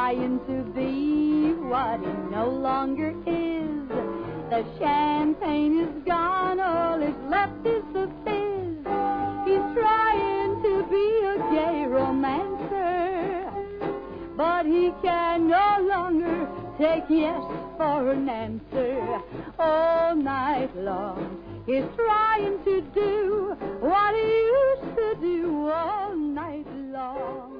trying to be what he no longer is. The champagne is gone, all is left is the fizz. He's trying to be a gay romancer, but he can no longer take yes for an answer. All night long he's trying to do what he used to do all night long.